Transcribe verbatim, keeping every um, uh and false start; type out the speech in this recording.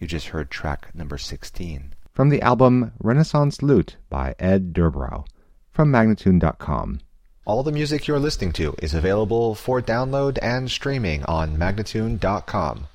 You just heard track number sixteen. From the album Renaissance Lute by Ed Durbrow, from Magnatune dot com. All the music you're listening to is available for download and streaming on Magnatune dot com.